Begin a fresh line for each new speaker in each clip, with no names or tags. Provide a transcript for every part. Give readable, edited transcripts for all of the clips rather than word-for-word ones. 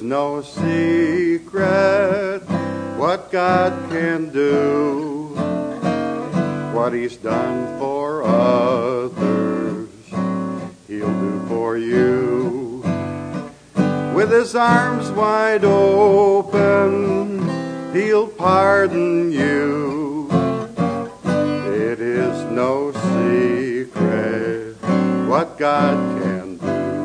no secret what God can do. What He's done for others, He'll do for you. With His arms wide open, He'll pardon you. It is no secret what God can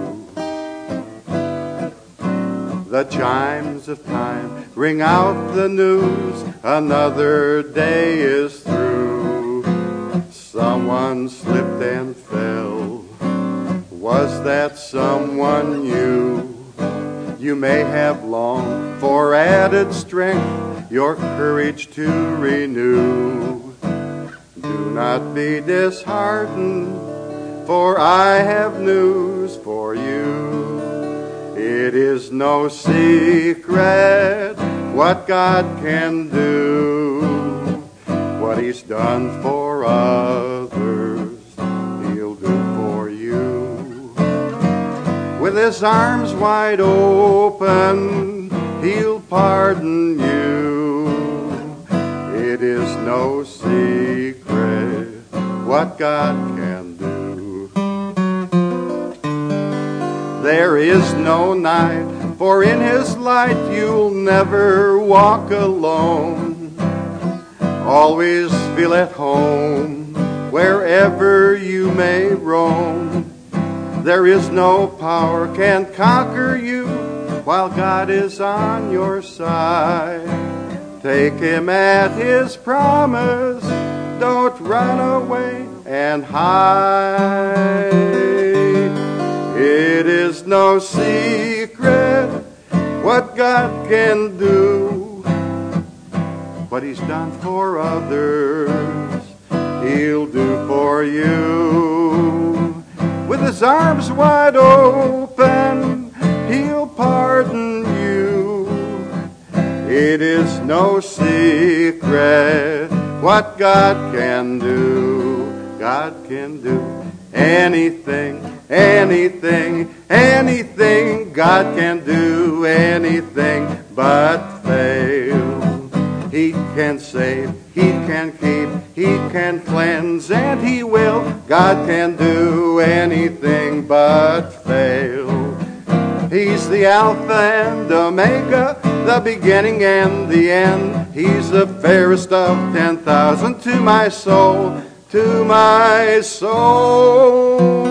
do. The chimes of time ring out the news, another day is through. Someone slipped and fell. Was that someone you? You may have longed for added strength, your courage to renew. Do not be disheartened, for I have news for you. It is no secret what God can do. What He's done for others, He'll do for you. With His arms wide open, He'll pardon you. It is no secret what God can do. There is no night, for in His light you'll never walk alone. Always feel at home wherever you may roam. There is no power can conquer you while God is on your side. Take Him at His promise, don't run away and hide. It is no secret what God can do. What He's done for others, He'll do for you. With His arms wide open, He'll pardon you. It is no secret what God can do. God can do anything, anything, anything. God can do anything but fail. He can save, He can keep, He can cleanse, and He will. God can do anything but fail. He's the Alpha and Omega, the beginning and the end. He's the fairest of 10,000 to my soul, to my soul.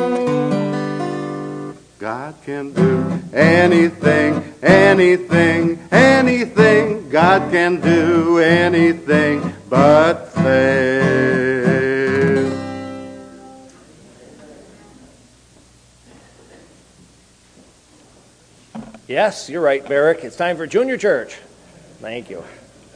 God can do anything, anything, anything. God can do anything but fail.
Yes, you're right, Barrick. It's time for Junior Church. Thank you.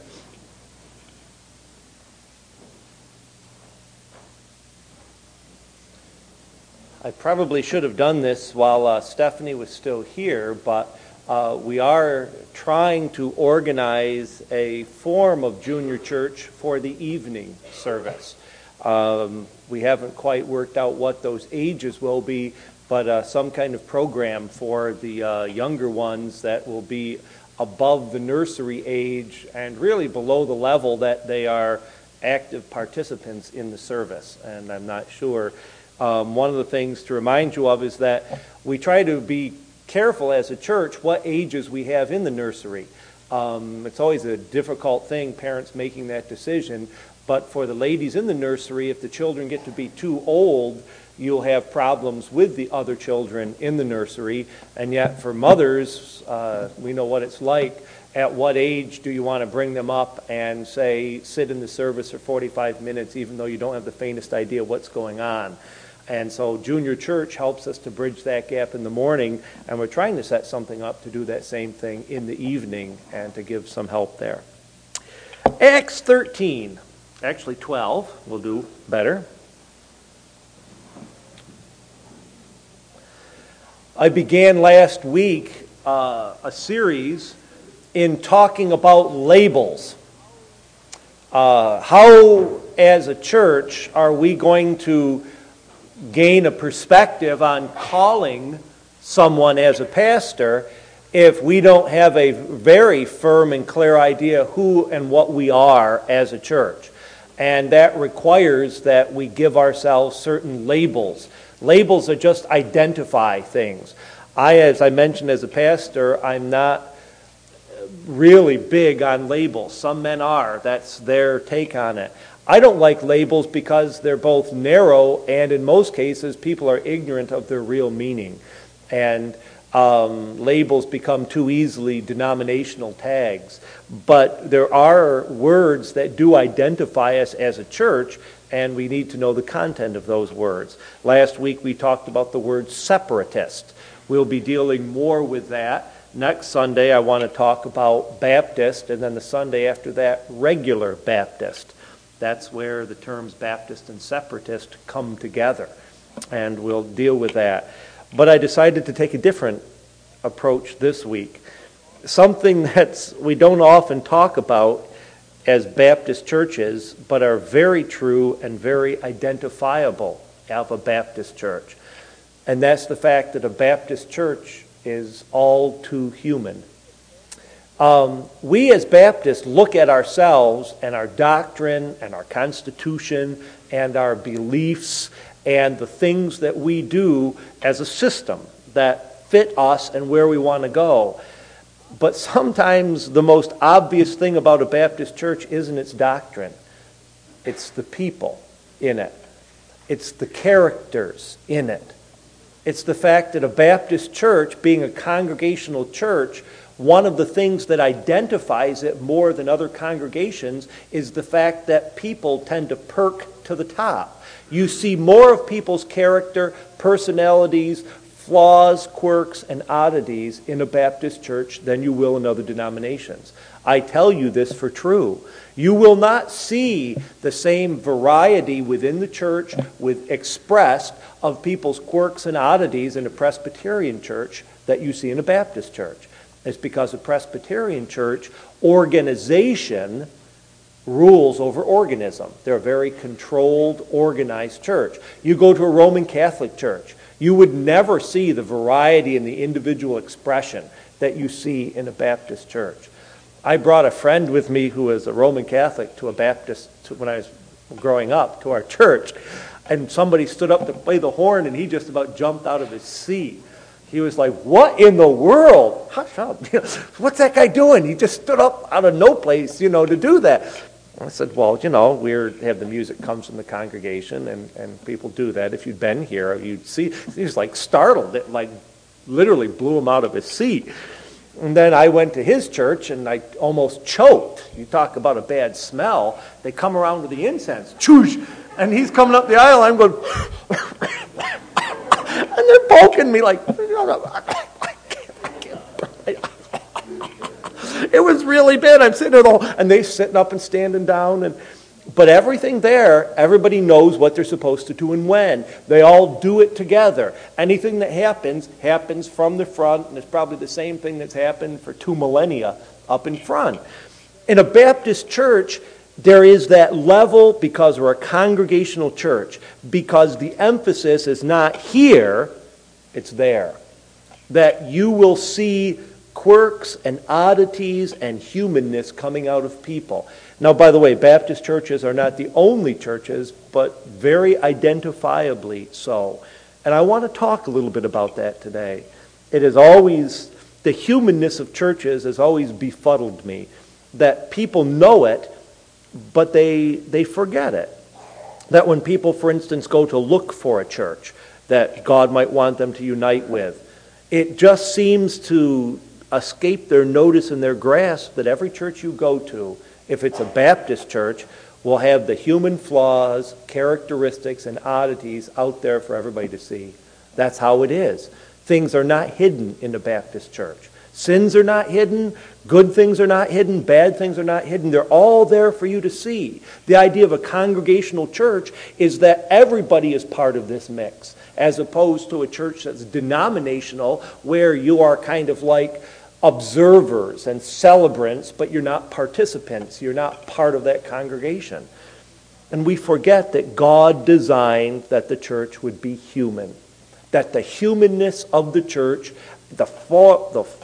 I probably should have done this while Stephanie was still here, but we are trying to organize a form of Junior Church for the evening service. We haven't quite worked out what those ages will be, but some kind of program for the younger ones that will be above the nursery age and really below the level that they are active participants in the service. And I'm not sure. One of the things to remind you of is that we try to be careful as a church what ages we have in the nursery. It's always a difficult thing, parents making that decision, but for the ladies in the nursery, if the children get to be too old, you'll have problems with the other children in the nursery. And yet for mothers, we know what it's like. At what age do you want to bring them up and say, sit in the service for 45 minutes, even though you don't have the faintest idea what's going on? And so Junior Church helps us to bridge that gap in the morning, and we're trying to set something up to do that same thing in the evening and to give some help there. Acts 13, actually 12 will do better. I began last week a series in talking about labels. How, as a church, are we going to gain a perspective on calling someone as a pastor if we don't have a very firm and clear idea who and what we are as a church. And that requires that we give ourselves certain labels. Labels that just identify things. As I mentioned as a pastor, I'm not really big on labels. Some men are. That's their take on it. I don't like labels because they're both narrow and in most cases people are ignorant of their real meaning. And labels become too easily denominational tags. But there are words that do identify us as a church, and we need to know the content of those words. Last week we talked about the word separatist. We'll be dealing more with that. Next Sunday I want to talk about Baptist, and then the Sunday after that, regular Baptist. That's where the terms Baptist and separatist come together, and we'll deal with that. But I decided to take a different approach this week. Something that we don't often talk about as Baptist churches, but are very true and very identifiable of a Baptist church. And that's the fact that a Baptist church is all too human. We as Baptists look at ourselves and our doctrine and our constitution and our beliefs and the things that we do as a system that fit us and where we want to go. But sometimes the most obvious thing about a Baptist church isn't its doctrine. It's the people in it. It's the characters in it. It's the fact that a Baptist church, being a congregational church, one of the things that identifies it more than other congregations is the fact that people tend to perk to the top. You see more of people's character, personalities, flaws, quirks, and oddities in a Baptist church than you will in other denominations. I tell you this for true. You will not see the same variety within the church expressed of people's quirks and oddities in a Presbyterian church that you see in a Baptist church. It's because a Presbyterian church, organization rules over organism. They're a very controlled, organized church. You go to a Roman Catholic church, you would never see the variety and the individual expression that you see in a Baptist church. I brought a friend with me who was a Roman Catholic to a Baptist when I was growing up, to our church, and somebody stood up to play the horn and he just about jumped out of his seat. He was like, "What in the world? Hush up. What's that guy doing?" He just stood up out of no place, to do that. I said, "Well, we have the music comes from the congregation, and people do that. If you'd been here, you'd see." He was like startled. It like literally blew him out of his seat. And then I went to his church, and I almost choked. You talk about a bad smell. They come around with the incense. Choosh! And he's coming up the aisle, I'm going... and they're poking me like... It was really bad. I'm sitting there, and they're sitting up and standing down. But everything there, everybody knows what they're supposed to do and when. They all do it together. Anything that happens from the front, and it's probably the same thing that's happened for 2 millennia up in front. In a Baptist church, there is that level because we're a congregational church, because the emphasis is not here, it's there. That you will see quirks and oddities and humanness coming out of people. Now, by the way, Baptist churches are not the only churches, but very identifiably so. And I want to talk a little bit about that today. It is always, the humanness of churches has always befuddled me. That people know it, but they forget it. That when people, for instance, go to look for a church that God might want them to unite with, it just seems to escape their notice and their grasp that every church you go to, if it's a Baptist church, will have the human flaws, characteristics, and oddities out there for everybody to see. That's how it is. Things are not hidden in the Baptist church. Sins are not hidden. Good things are not hidden. Bad things are not hidden. They're all there for you to see. The idea of a congregational church is that everybody is part of this mix, as opposed to a church that's denominational, where you are kind of like observers and celebrants, but you're not participants. You're not part of that congregation. And we forget that God designed that the church would be human. That the humanness of the church, the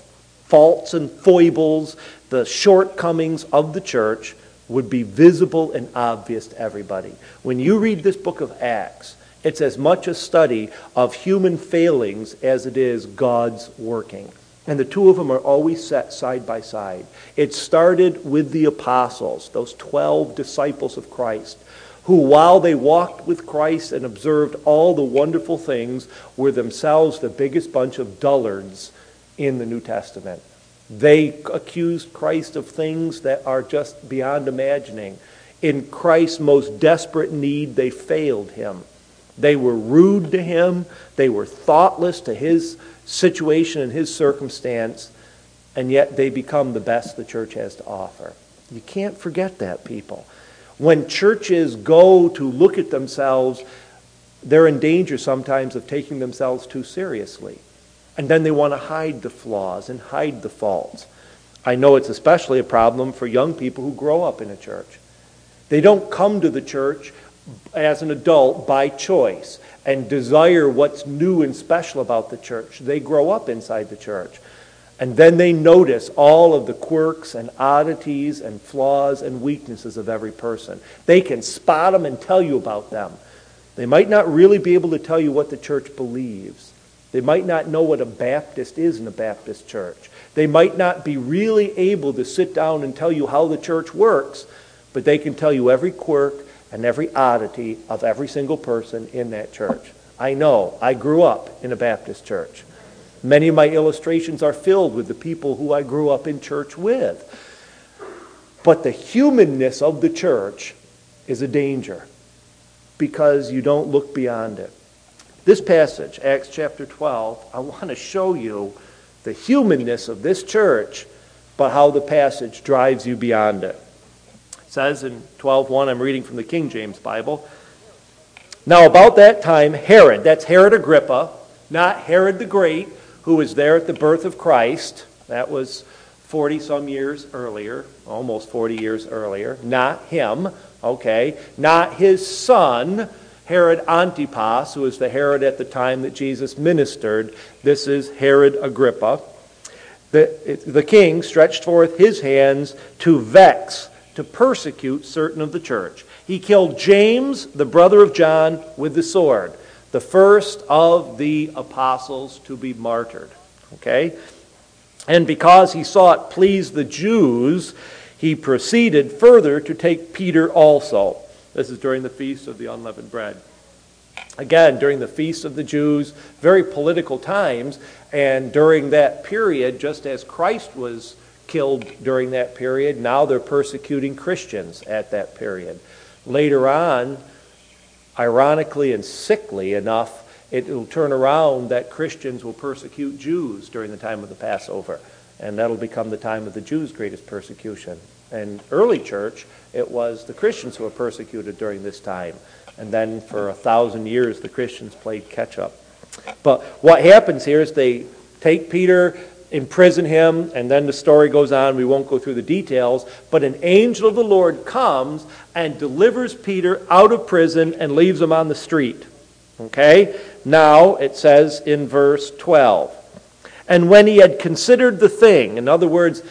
faults and foibles, the shortcomings of the church would be visible and obvious to everybody. When you read this book of Acts, it's as much a study of human failings as it is God's working. And the two of them are always set side by side. It started with the apostles, those 12 disciples of Christ, who, while they walked with Christ and observed all the wonderful things, were themselves the biggest bunch of dullards in the New Testament. They accused Christ of things that are just beyond imagining. In Christ's most desperate need, they failed him. They were rude to him. They were thoughtless to his situation and his circumstance, and yet they become the best the church has to offer. You can't forget that, people. When churches go to look at themselves, they're in danger sometimes of taking themselves too seriously. And then they want to hide the flaws and hide the faults. I know it's especially a problem for young people who grow up in a church. They don't come to the church as an adult by choice and desire what's new and special about the church. They grow up inside the church. And then they notice all of the quirks and oddities and flaws and weaknesses of every person. They can spot them and tell you about them. They might not really be able to tell you what the church believes. They might not know what a Baptist is in a Baptist church. They might not be really able to sit down and tell you how the church works, but they can tell you every quirk and every oddity of every single person in that church. I know. I grew up in a Baptist church. Many of my illustrations are filled with the people who I grew up in church with. But the humanness of the church is a danger because you don't look beyond it. This passage, Acts chapter 12, I want to show you the humanness of this church, but how the passage drives you beyond it. It says in 12:1, I'm reading from the King James Bible, "Now about that time Herod," that's Herod Agrippa, not Herod the Great, who was there at the birth of Christ. That was 40-some years earlier, almost 40 years earlier. Not him, okay. Not his son, Herod Antipas, who was the Herod at the time that Jesus ministered. This is Herod Agrippa. The king stretched forth his hands to vex, to persecute certain of the church. He killed James, the brother of John, with the sword, the first of the apostles to be martyred. Okay? And because he saw it please the Jews, he proceeded further to take Peter also. This is during the Feast of the Unleavened Bread. Again, during the Feast of the Jews, very political times, and during that period, just as Christ was killed during that period, now they're persecuting Christians at that period. Later on, ironically and sickly enough, it will turn around that Christians will persecute Jews during the time of the Passover. And that'll become the time of the Jews' greatest persecution. And early church, it was the Christians who were persecuted during this time. And then for 1,000 years, the Christians played catch up. But what happens here is they take Peter, imprison him, and then the story goes on. We won't go through the details. But an angel of the Lord comes and delivers Peter out of prison and leaves him on the street. Okay? Now, it says in verse 12, "And when he had considered the thing," in other words,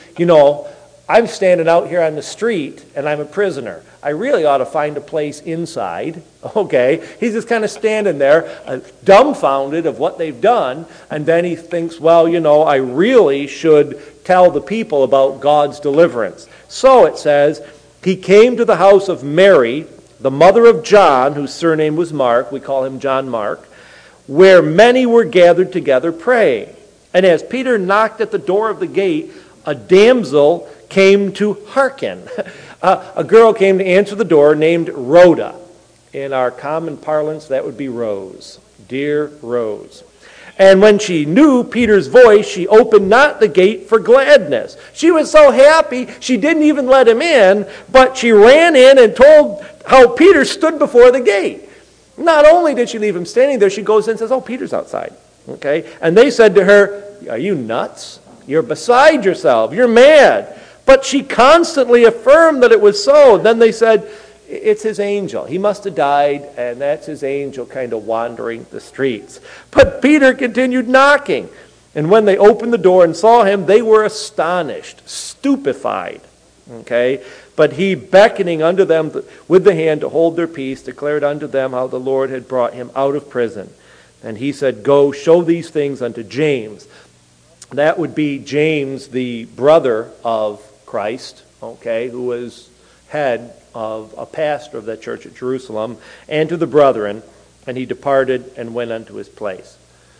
I'm standing out here on the street and I'm a prisoner. I really ought to find a place inside. Okay? He's just kind of standing there, dumbfounded of what they've done, and then he thinks, I really should tell the people about God's deliverance. So it says, he came to the house of Mary, the mother of John, whose surname was Mark, we call him John Mark, where many were gathered together praying. And as Peter knocked at the door of the gate, a damsel came to hearken. A girl came to answer the door named Rhoda. In our common parlance, that would be Rose. Dear Rose. And when she knew Peter's voice, she opened not the gate for gladness. She was so happy, she didn't even let him in, but she ran in and told how Peter stood before the gate. Not only did she leave him standing there, she goes in and says, Peter's outside. Okay? And they said to her, are you nuts? You're beside yourself. You're mad. But she constantly affirmed that it was so. Then they said, it's his angel. He must have died, and that's his angel kind of wandering the streets. But Peter continued knocking. And when they opened the door and saw him, they were astonished, stupefied. Okay? But he, beckoning unto them with the hand to hold their peace, declared unto them how the Lord had brought him out of prison. And he said, Go, show these things unto James. That would be James, the brother of Christ, okay, who was head of a pastor of that church at Jerusalem, and to the brethren. And he departed and went unto his place.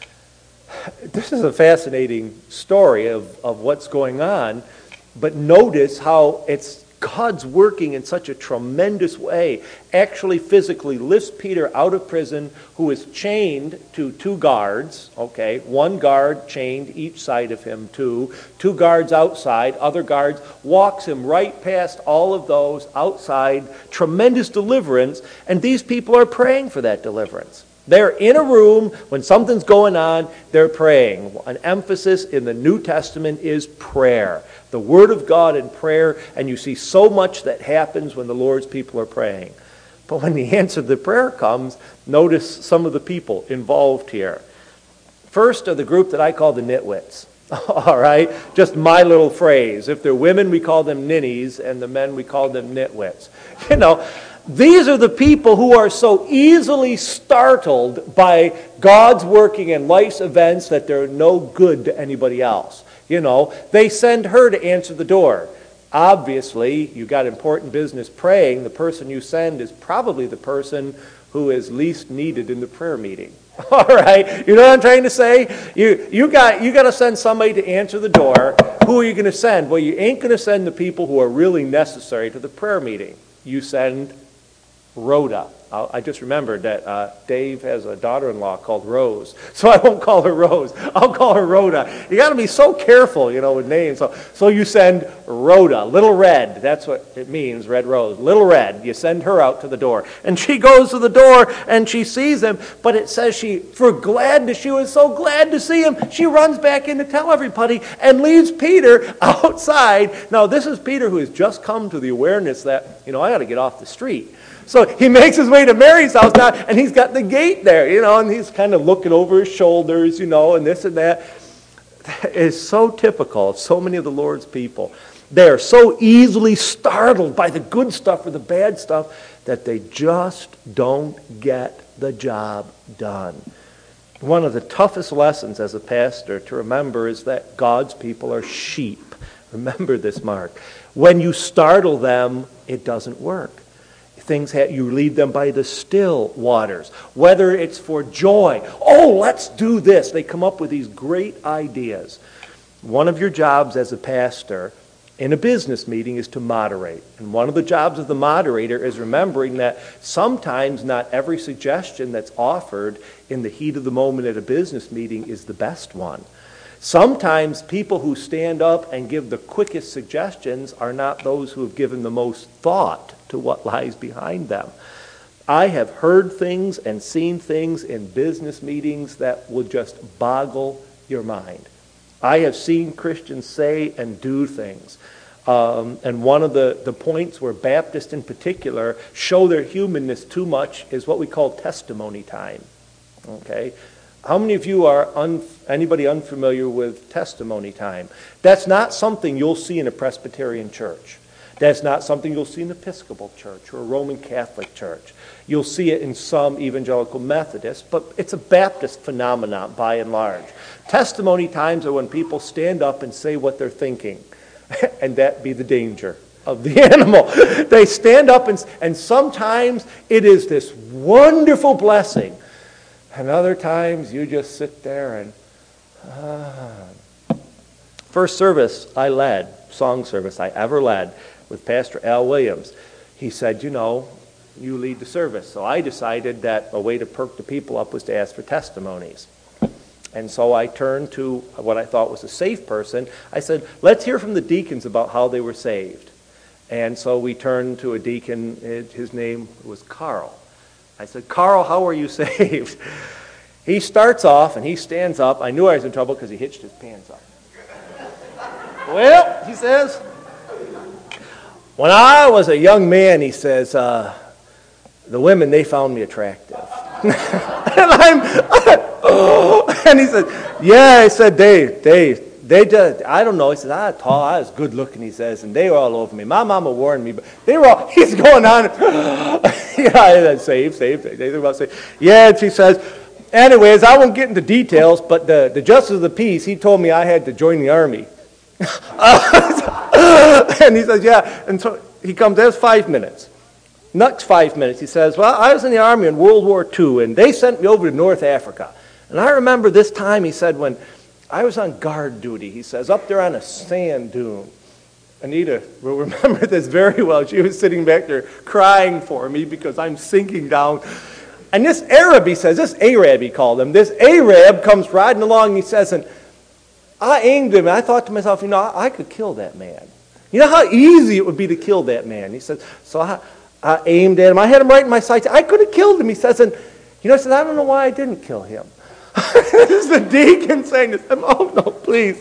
This is a fascinating story of what's going on, but notice how it's God's working in such a tremendous way. Actually physically lifts Peter out of prison, who is chained to 2 guards, okay, 1 guard chained each side of him, 2 guards outside, other guards, walks him right past all of those outside, tremendous deliverance, and these people are praying for that deliverance. They're in a room when something's going on, they're praying. An emphasis in the New Testament is prayer. The Word of God and prayer, and you see so much that happens when the Lord's people are praying. But when the answer to the prayer comes, notice some of the people involved here. First are the group that I call the nitwits. All right? Just my little phrase. If they're women, we call them ninnies, and the men, we call them nitwits. You know, these are the people who are so easily startled by God's working in life's events that they're no good to anybody else. You know, they send her to answer the door. Obviously, you got important business praying. The person you send is probably the person who is least needed in the prayer meeting. All right, you know what I'm trying to say? You got to send somebody to answer the door. Who are you going to send? Well, you ain't going to send the people who are really necessary to the prayer meeting. You send Rhoda. I just remembered that Dave has a daughter-in-law called Rose, so I won't call her Rose. I'll call her Rhoda. You got to be so careful, you know, with names. So you send Rhoda, Little Red. That's what it means, Red Rose. Little Red. You send her out to the door, and she goes to the door and she sees him. But it says she was so glad to see him. She runs back in to tell everybody and leaves Peter outside. Now this is Peter who has just come to the awareness that, you know, I got to get off the street. So he makes his way to Mary's house now, and he's got the gate there, you know, and he's kind of looking over his shoulders, you know, and this and that. That is so typical of so many of the Lord's people. They're so easily startled by the good stuff or the bad stuff that they just don't get the job done. One of the toughest lessons as a pastor to remember is that God's people are sheep. Remember this, Mark. When you startle them, it doesn't work. You lead them by the still waters, whether it's for joy. Oh, let's do this. They come up with these great ideas. One of your jobs as a pastor in a business meeting is to moderate. And one of the jobs of the moderator is remembering that sometimes not every suggestion that's offered in the heat of the moment at a business meeting is the best one. Sometimes people who stand up and give the quickest suggestions are not those who have given the most thought to what lies behind them. I have heard things and seen things in business meetings that will just boggle your mind. I have seen Christians say and do things. And one of the points where Baptists in particular show their humanness too much is what we call testimony time. Okay? How many of you are anybody unfamiliar with testimony time? That's not something you'll see in a Presbyterian church. That's not something you'll see in an Episcopal church or a Roman Catholic church. You'll see it in some evangelical Methodists, but it's a Baptist phenomenon by and large. Testimony times are when people stand up and say what they're thinking, and that be the danger of the animal. They stand up and sometimes it is this wonderful blessing. And other times you just sit there and... First service I led, song service I ever led, with Pastor Al Williams. He said, you know, you lead the service. So I decided that a way to perk the people up was to ask for testimonies. And so I turned to what I thought was a safe person. I said, let's hear from the deacons about how they were saved. And so we turned to a deacon. His name was Carl. I said, Carl, how are you saved? He starts off and he stands up. I knew I was in trouble because he hitched his pants up. Well, he says, when I was a young man, he says, the women, they found me attractive. And And he said, yeah, he said, they just, I don't know. He said, I was tall, I was good looking, he says, and they were all over me. My mama warned me, but they were all, he's going on. Yeah, saved. They were about to say, yeah, and she says, anyways, I won't get into details, but the justice of the peace, he told me I had to join the army. And he says, yeah, and so he comes, there's 5 minutes. Next 5 minutes, he says, well, I was in the army in World War II, and they sent me over to North Africa. And I remember this time, he said, when I was on guard duty, he says, up there on a sand dune. Anita will remember this very well. She was sitting back there crying for me because I'm sinking down. And this Arab, he says, this Arab, he called him, this Arab comes riding along, he says, and I aimed him, and I thought to myself, I could kill that man. You know how easy it would be to kill that man. He says, so I aimed at him. I had him right in my sights. I could have killed him, he says, and he says, I don't know why I didn't kill him. This is the deacon saying this. Oh, no, please.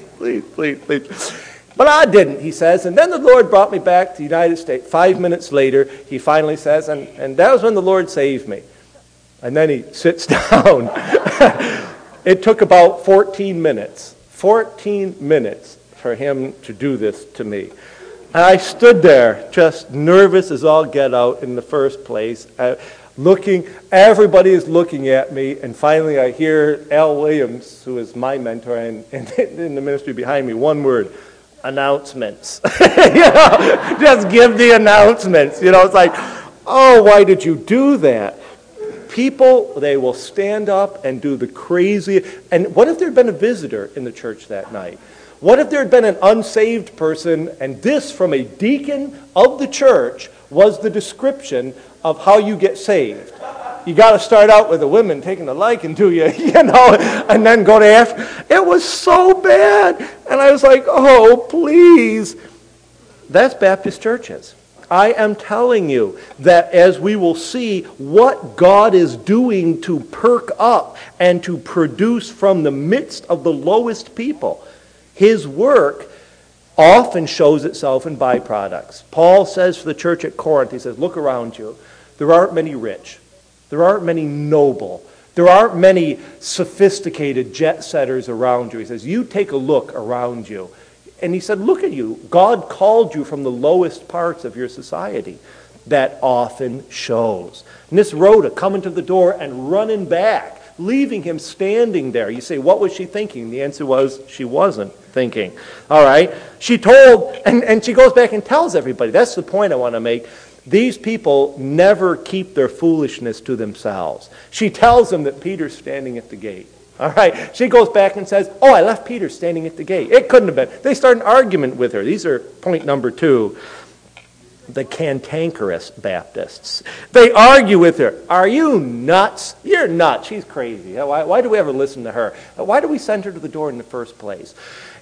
But I didn't, he says. And then the Lord brought me back to the United States. 5 minutes later, he finally says, and that was when the Lord saved me. And then he sits down. It took about 14 minutes. 14 minutes for him to do this to me. And I stood there just nervous as all get out in the first place. Looking, everybody is looking at me, and finally I hear Al Williams, who is my mentor and in the ministry behind me, one word, announcements. Just give the announcements. It's like, oh, why did you do that? People, they will stand up and do the crazy, and what if there had been a visitor in the church that night? What if there had been an unsaved person, and this from a deacon of the church was the description of how you get saved? You got to start out with the women taking a liking to you, and then go to after. It was so bad. And I was like, oh, please. That's Baptist churches. I am telling you that as we will see what God is doing to perk up and to produce from the midst of the lowest people, His work often shows itself in byproducts. Paul says for the church at Corinth, he says, look around you. There aren't many rich. There aren't many noble. There aren't many sophisticated jet setters around you. He says, you take a look around you. And he said, look at you. God called you from the lowest parts of your society. That often shows. And this Rhoda coming to the door and running back, leaving him standing there. You say, what was she thinking? The answer was, she wasn't thinking. All right? She told, and she goes back and tells everybody. That's the point I want to make. These people never keep their foolishness to themselves. She tells them that Peter's standing at the gate. All right. She goes back and says, oh, I left Peter standing at the gate. It couldn't have been. They start an argument with her. These are point number 2. The cantankerous Baptists. They argue with her. Are you nuts? You're nuts. She's crazy. Why do we ever listen to her? Why do we send her to the door in the first place?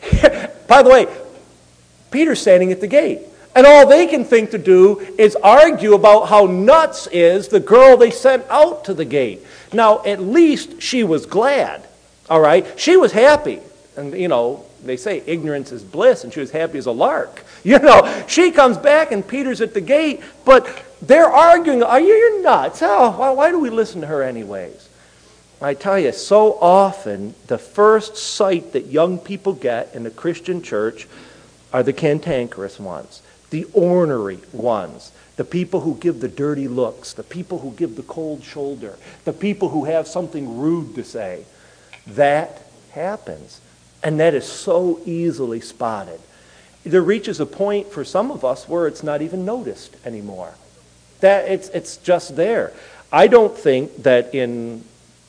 By the way, Peter's standing at the gate. And all they can think to do is argue about how nuts is the girl they sent out to the gate. Now, at least she was glad, all right? She was happy. And, they say ignorance is bliss, and she was happy as a lark. She comes back and Peter's at the gate, but they're arguing, you're nuts. Oh, why do we listen to her anyways? I tell you, so often the first sight that young people get in the Christian church are the cantankerous ones. The ornery ones, the people who give the dirty looks, the people who give the cold shoulder, the people who have something rude to say. That happens. And that is so easily spotted. There reaches a point for some of us where it's not even noticed anymore. That it's just there. I don't think that in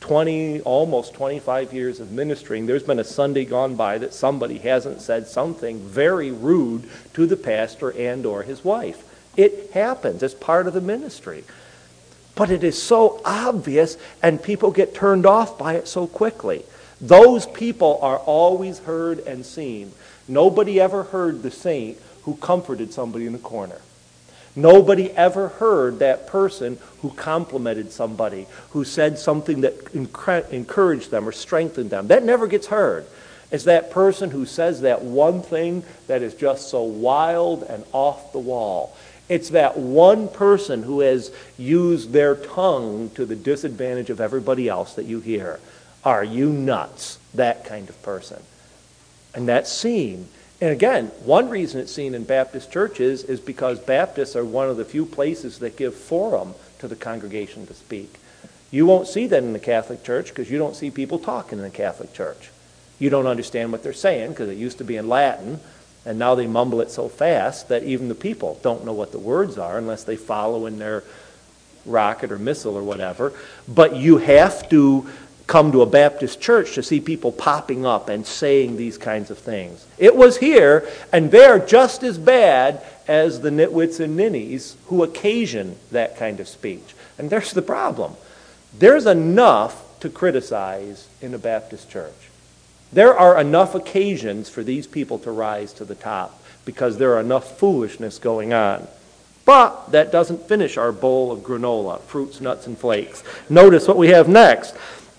almost 25 years of ministering, there's been a Sunday gone by that somebody hasn't said something very rude to the pastor and or his wife. It happens. It's part of the ministry. But it is so obvious, and people get turned off by it so quickly. Those people are always heard and seen. Nobody ever heard the saint who comforted somebody in the corner. Nobody ever heard that person who complimented somebody, who said something that encouraged them or strengthened them. That never gets heard. It's that person who says that one thing that is just so wild and off the wall. It's that one person who has used their tongue to the disadvantage of everybody else that you hear. Are you nuts? That kind of person. And that's seen. And again, one reason it's seen in Baptist churches is because Baptists are one of the few places that give forum to the congregation to speak. You won't see that in the Catholic Church because you don't see people talking in the Catholic Church. You don't understand what they're saying because it used to be in Latin, and now they mumble it so fast that even the people don't know what the words are unless they follow in their rocket or missile or whatever. But you have to come to a Baptist church to see people popping up and saying these kinds of things. It was here, and they're just as bad as the nitwits and ninnies who occasion that kind of speech. And there's the problem. There's enough to criticize in a Baptist church. There are enough occasions for these people to rise to the top because there are enough foolishness going on. But that doesn't finish our bowl of granola, fruits, nuts, and flakes. Notice what we have next.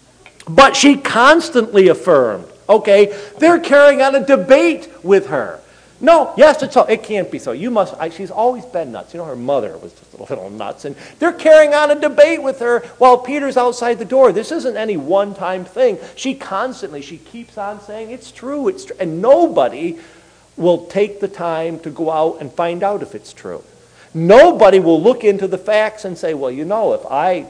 But she constantly affirmed, okay, they're carrying on a debate with her. No, yes, it's so. It can't be so. She's always been nuts. You know, her mother was just a little nuts. And they're carrying on a debate with her while Peter's outside the door. This isn't any one-time thing. She keeps on saying, it's true, it's true. And nobody will take the time to go out and find out if it's true. Nobody will look into the facts and say, well, you know, if I,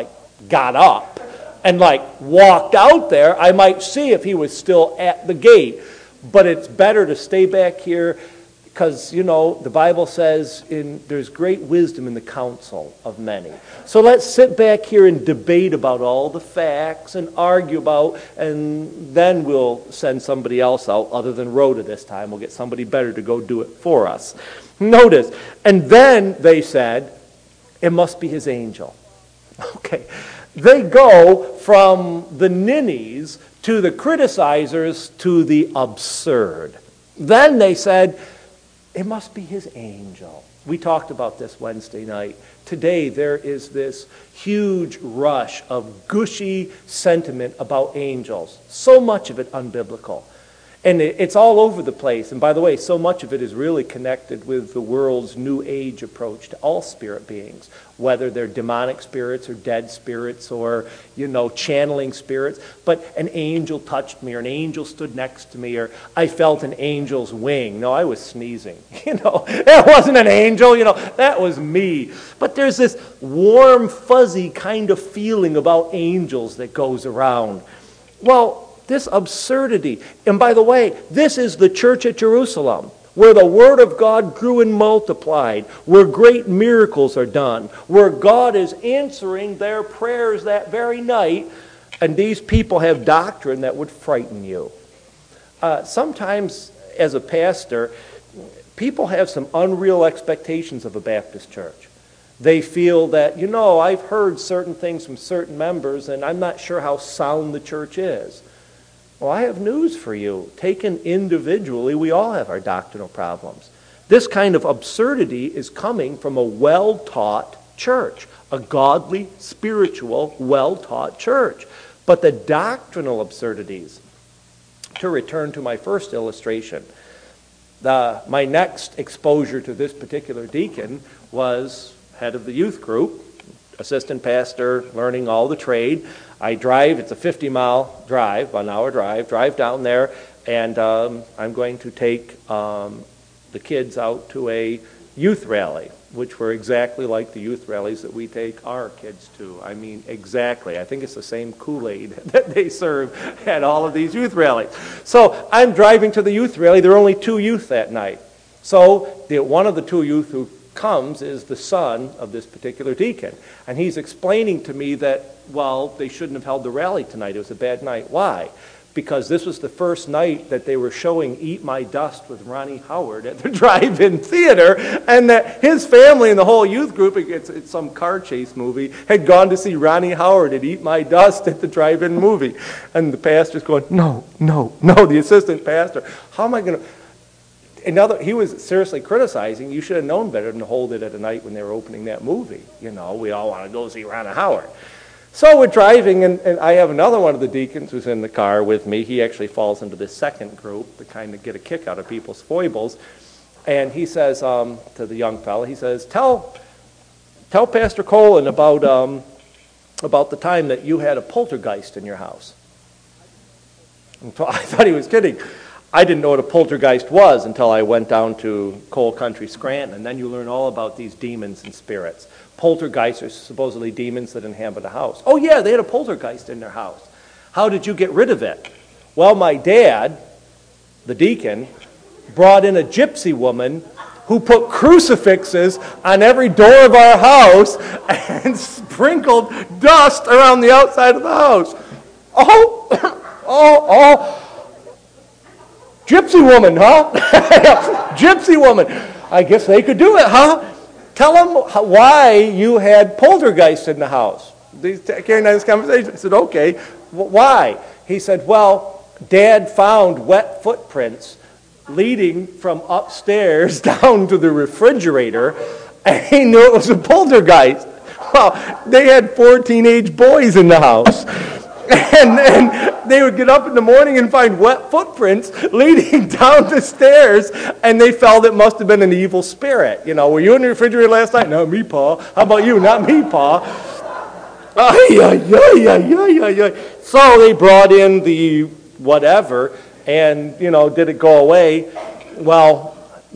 got up and, walked out there, I might see if he was still at the gate. But it's better to stay back here because, you know, the Bible says there's great wisdom in the counsel of many. So let's sit back here and debate about all the facts and argue about, and then we'll send somebody else out other than Rhoda this time. We'll get somebody better to go do it for us. Notice, and then they said, it must be his angel. Okay, they go from the ninnies to the criticizers to the absurd. Then they said, it must be his angel. We talked about this Wednesday night. Today there is this huge rush of gushy sentiment about angels. So much of it unbiblical. And it's all over the place. And by the way, so much of it is really connected with the world's New Age approach to all spirit beings, whether they're demonic spirits or dead spirits or, channeling spirits. But an angel touched me, or an angel stood next to me, or I felt an angel's wing. No, I was sneezing. That wasn't an angel, that was me. But there's this warm, fuzzy kind of feeling about angels that goes around. Well, this absurdity. And by the way, this is the church at Jerusalem, where the Word of God grew and multiplied, where great miracles are done, where God is answering their prayers that very night, and these people have doctrine that would frighten you. Sometimes, as a pastor, people have some unreal expectations of a Baptist church. They feel that, I've heard certain things from certain members, and I'm not sure how sound the church is. Well, I have news for you. Taken individually, we all have our doctrinal problems. This kind of absurdity is coming from a well-taught church, a godly, spiritual, well-taught church. But the doctrinal absurdities, to return to my first illustration, my next exposure to this particular deacon was head of the youth group, assistant pastor, learning all the trade. I drive, it's a 50-mile drive, about an hour drive down there, and I'm going to take the kids out to a youth rally, which were exactly like the youth rallies that we take our kids to. I mean, exactly. I think it's the same Kool-Aid that they serve at all of these youth rallies. So I'm driving to the youth rally. There are only 2 youth that night. So one of the 2 youth who comes is the son of this particular deacon. And he's explaining to me that, they shouldn't have held the rally tonight. It was a bad night. Why? Because this was the first night that they were showing Eat My Dust with Ronnie Howard at the drive-in theater, and that his family and the whole youth group, it's some car chase movie, had gone to see Ronnie Howard at Eat My Dust at the drive-in movie. And the pastor's going, no, the assistant pastor, how am I going to... He was seriously criticizing, you should have known better than to hold it at a night when they were opening that movie. We all want to go see Ronnie Howard. So we're driving, and I have another one of the deacons who's in the car with me. He actually falls into this second group to kind of get a kick out of people's foibles. And he says to the young fella, he says, tell Pastor Colin about the time that you had a poltergeist in your house. I thought he was kidding. I didn't know what a poltergeist was until I went down to Coal Country, Scranton, and then you learn all about these demons and spirits. Poltergeists are supposedly demons that inhabit a house. Oh yeah, they had a poltergeist in their house. How did you get rid of it? Well, my dad, the deacon, brought in a gypsy woman who put crucifixes on every door of our house and sprinkled dust around the outside of the house. Oh, gypsy woman, huh? Gypsy woman. I guess they could do it, huh? Tell them why you had poltergeists in the house. Carrying on this conversation. I said, okay, why? He said, well, Dad found wet footprints leading from upstairs down to the refrigerator, and he knew it was a poltergeist. Well, they had 4 teenage boys in the house. And they would get up in the morning and find wet footprints leading down the stairs, and they felt it must have been an evil spirit. You know, were you in the refrigerator last night? No, me, Pa. How about you? Not me, Pa. So they brought in the whatever, and, you know, did it go away? Well,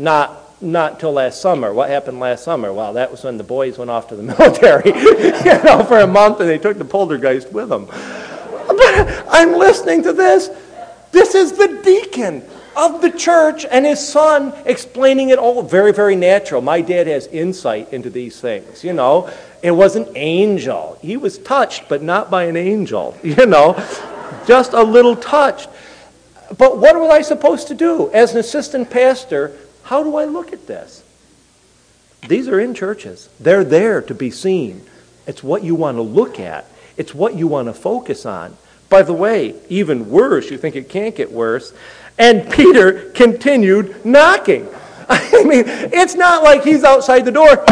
not till last summer. What happened last summer? Well, that was when the boys went off to the military, you know, for a month, and they took the poltergeist with them. But I'm listening to this. This is the deacon of the church and his son explaining it all. Very, very natural. My dad has insight into these things, you know. It was an angel. He was touched, but not by an angel, you know. Just a little touched. But what was I supposed to do? As an assistant pastor, how do I look at this? These are in churches. They're there to be seen. It's what you want to look at. It's what you want to focus on. By the way, even worse, you think it can't get worse. And Peter continued knocking. I mean, it's not like he's outside the door.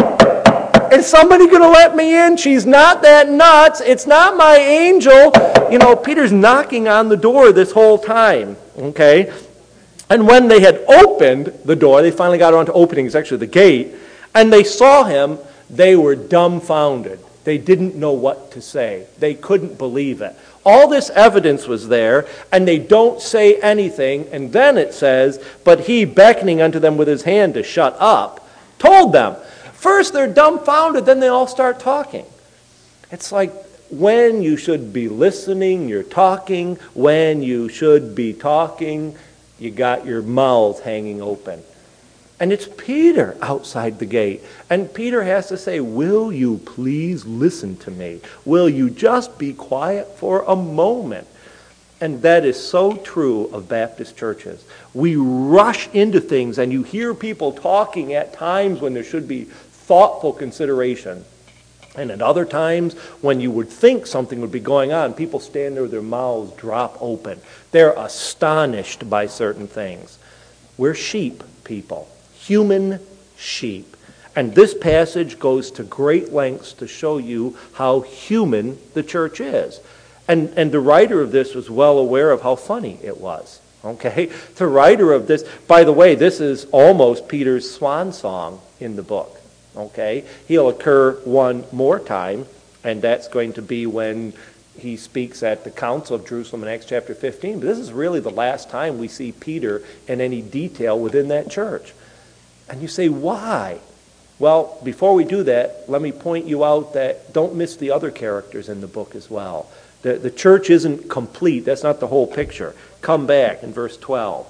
Is somebody going to let me in? She's not that nuts. It's not my angel. You know, Peter's knocking on the door this whole time. Okay? And when they had opened the door, they finally got around to opening, it's actually the gate, and they saw him, they were dumbfounded. They didn't know what to say. They couldn't believe it. All this evidence was there, and they don't say anything. And then it says, but he, beckoning unto them with his hand to shut up, told them. First they're dumbfounded, then they all start talking. It's like when you should be listening, you're talking. When you should be talking, you got your mouth hanging open. And it's Peter outside the gate. And Peter has to say, will you please listen to me? Will you just be quiet for a moment? And that is so true of Baptist churches. We rush into things, and you hear people talking at times when there should be thoughtful consideration. And at other times, when you would think something would be going on, people stand there with their mouths drop open. They're astonished by certain things. We're sheep people. Human sheep. And this passage goes to great lengths to show you how human the church is. And the writer of this was well aware of how funny it was. Okay? The writer of this, by the way, this is almost Peter's swan song in the book. Okay? He'll occur one more time, and that's going to be when he speaks at the Council of Jerusalem in Acts chapter 15. But this is really the last time we see Peter in any detail within that church. And you say, why? Well, before we do that, let me point you out that don't miss the other characters in the book as well. The church isn't complete. That's not the whole picture. Come back in verse 12.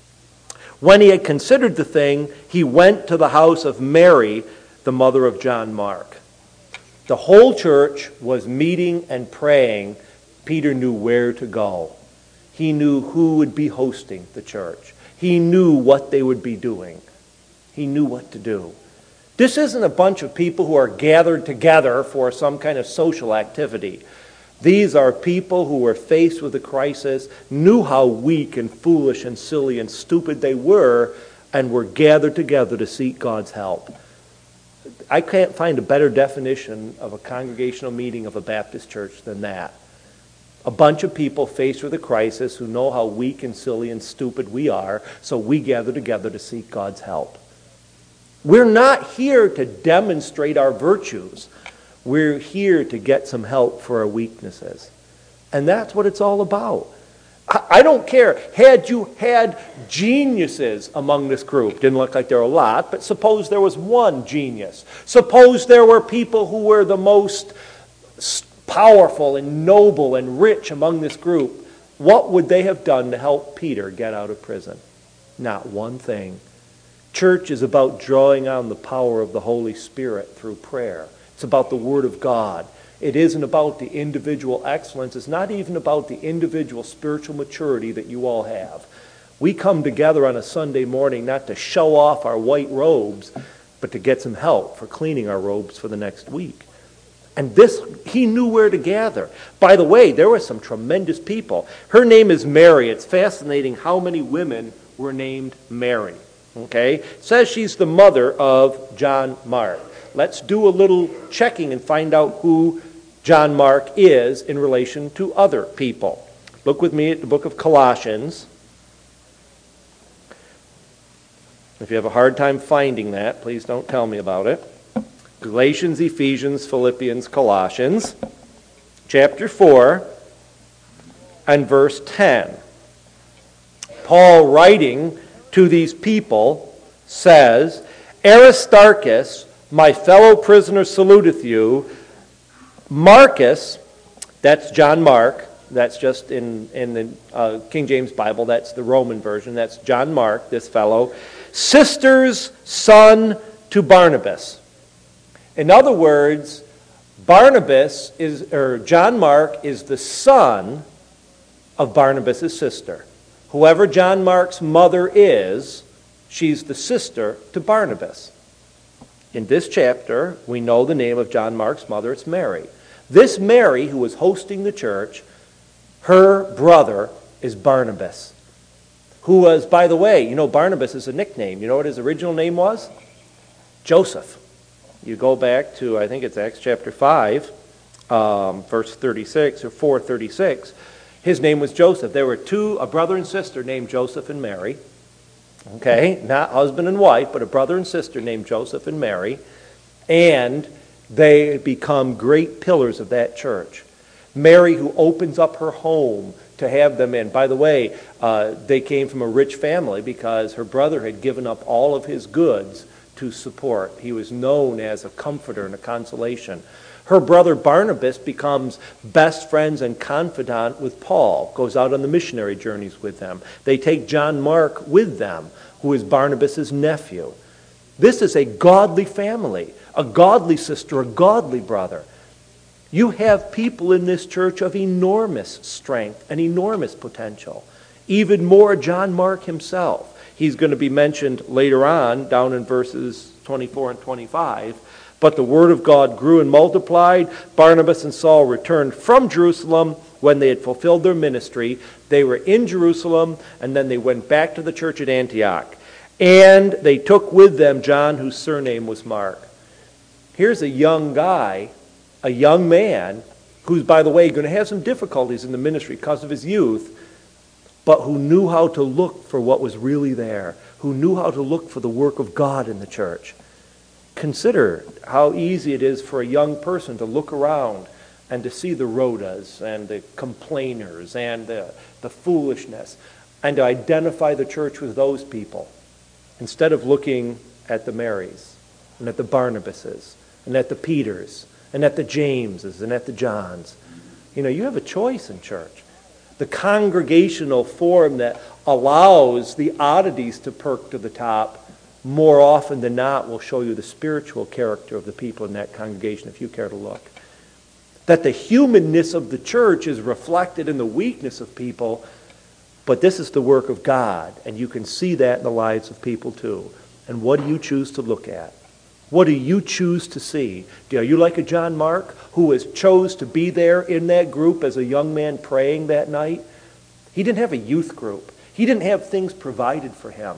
When he had considered the thing, he went to the house of Mary, the mother of John Mark. The whole church was meeting and praying. Peter knew where to go. He knew who would be hosting the church. He knew what they would be doing. He knew what to do. This isn't a bunch of people who are gathered together for some kind of social activity. These are people who were faced with a crisis, knew how weak and foolish and silly and stupid they were, and were gathered together to seek God's help. I can't find a better definition of a congregational meeting of a Baptist church than that. A bunch of people faced with a crisis who know how weak and silly and stupid we are, so we gather together to seek God's help. We're not here to demonstrate our virtues. We're here to get some help for our weaknesses. And that's what it's all about. I don't care. Had you had geniuses among this group, didn't look like there were a lot, but suppose there was one genius. Suppose there were people who were the most powerful and noble and rich among this group. What would they have done to help Peter get out of prison? Not one thing. Church is about drawing on the power of the Holy Spirit through prayer. It's about the Word of God. It isn't about the individual excellence. It's not even about the individual spiritual maturity that you all have. We come together on a Sunday morning not to show off our white robes, but to get some help for cleaning our robes for the next week. And this, he knew where to gather. By the way, there were some tremendous people. Her name is Mary. It's fascinating how many women were named Mary. Okay? It says she's the mother of John Mark. Let's do a little checking and find out who John Mark is in relation to other people. Look with me at the book of Colossians. If you have a hard time finding that, please don't tell me about it. Galatians, Ephesians, Philippians, Colossians, chapter 4 and verse 10. Paul, writing to these people, says, Aristarchus, my fellow prisoner, saluteth you. Marcus, that's John Mark, that's just in the King James Bible, that's the Roman version, that's John Mark, this fellow. Sister's son to Barnabas. In other words, John Mark is the son of Barnabas' sister. Whoever John Mark's mother is, she's the sister to Barnabas. In this chapter, we know the name of John Mark's mother, it's Mary. This Mary, who was hosting the church, her brother is Barnabas, who was, by the way, Barnabas is a nickname. You know what his original name was? Joseph. You go back to, I think it's Acts chapter 5, verse 36 or 4:36. His name was Joseph. There were a brother and sister named Joseph and Mary. Okay, not husband and wife, but a brother and sister named Joseph and Mary. And they become great pillars of that church. Mary, who opens up her home to have them in. By the way, they came from a rich family because her brother had given up all of his goods to support. He was known as a comforter and a consolation. Her brother Barnabas becomes best friends and confidant with Paul, goes out on the missionary journeys with them. They take John Mark with them, who is Barnabas' nephew. This is a godly family, a godly sister, a godly brother. You have people in this church of enormous strength and enormous potential. Even more John Mark himself. He's going to be mentioned later on, down in verses 24 and 25. But the word of God grew and multiplied. Barnabas and Saul returned from Jerusalem when they had fulfilled their ministry. They were in Jerusalem, and then they went back to the church at Antioch. And they took with them John, whose surname was Mark. Here's a young guy, a young man, who's, by the way, going to have some difficulties in the ministry because of his youth, but who knew how to look for what was really there, who knew how to look for the work of God in the church. Consider how easy it is for a young person to look around and to see the Rhodas and the complainers and the foolishness and to identify the church with those people instead of looking at the Marys and at the Barnabases and at the Peters and at the Jameses and at the Johns. You have a choice in church. The congregational form that allows the oddities to perk to the top more often than not will show you the spiritual character of the people in that congregation if you care to look. That the humanness of the church is reflected in the weakness of people, but this is the work of God, and you can see that in the lives of people too. And what do you choose to look at? What do you choose to see? Are you like a John Mark who chose to be there in that group as a young man praying that night? He didn't have a youth group. He didn't have things provided for him.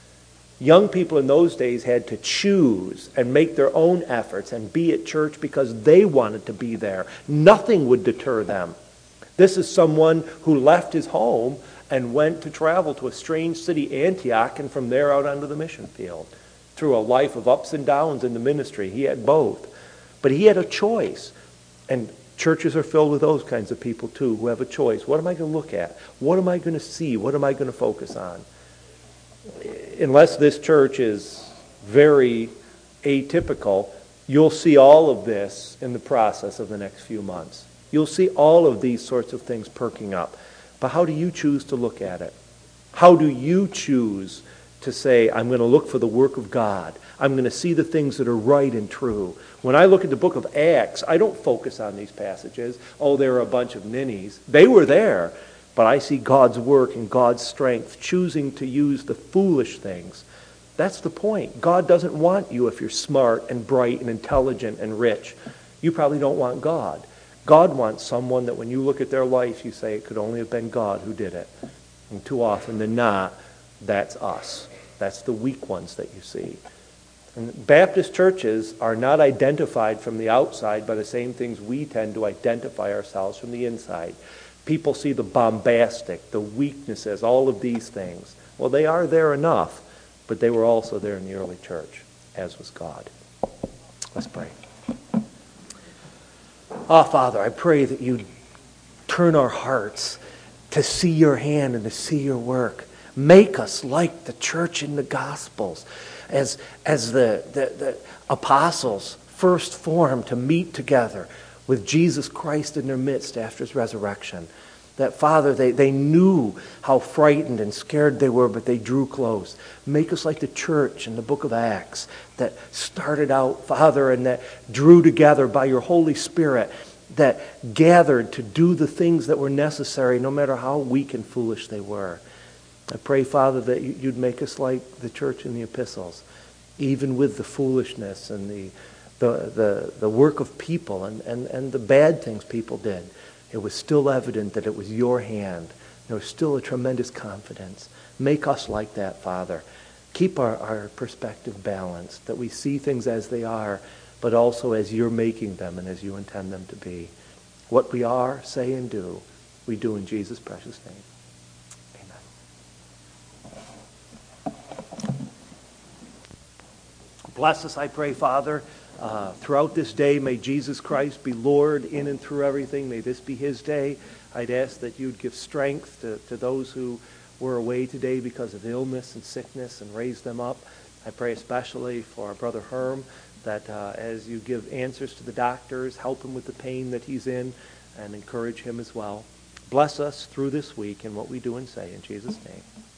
Young people in those days had to choose and make their own efforts and be at church because they wanted to be there. Nothing would deter them. This is someone who left his home and went to travel to a strange city, Antioch, and from there out onto the mission field. Through a life of ups and downs in the ministry, he had both. But he had a choice. And Churches are filled with those kinds of people too, who have a choice. What am I going to look at? What am I going to see? What am I going to focus on? Unless this church is very atypical, you'll see all of this in the process of the next few months. You'll see all of these sorts of things perking up. But how do you choose to look at it? How do you choose to say, I'm going to look for the work of God. I'm going to see the things that are right and true. When I look at the book of Acts, I don't focus on these passages. Oh, there are a bunch of ninnies. They were there. But I see God's work and God's strength choosing to use the foolish things. That's the point. God doesn't want you if you're smart and bright and intelligent and rich. You probably don't want God. God wants someone that when you look at their life, you say it could only have been God who did it. And too often than not, that's us. That's the weak ones that you see. And Baptist churches are not identified from the outside by the same things we tend to identify ourselves from the inside. People see the bombastic, the weaknesses, all of these things. Well, they are there enough, but they were also there in the early church, as was God. Let's pray. Father, I pray that you turn our hearts to see your hand and to see your work. Make us like the church in the Gospels, as the apostles first formed to meet together with Jesus Christ in their midst after his resurrection. That, Father, they knew how frightened and scared they were, but they drew close. Make us like the church in the book of Acts that started out, Father, and that drew together by your Holy Spirit, that gathered to do the things that were necessary, no matter how weak and foolish they were. I pray, Father, that you'd make us like the church in the epistles, even with the foolishness and the work of people and the bad things people did. It was still evident that it was your hand. There was still a tremendous confidence. Make us like that, Father. Keep our perspective balanced, that we see things as they are, but also as you're making them and as you intend them to be. What we are, say, and do, we do in Jesus' precious name. Bless us, I pray, Father. Throughout this day, may Jesus Christ be Lord in and through everything. May this be his day. I'd ask that you'd give strength to those who were away today because of illness and sickness and raise them up. I pray especially for our brother Herm, that as you give answers to the doctors, help him with the pain that he's in and encourage him as well. Bless us through this week in what we do and say. In Jesus' name.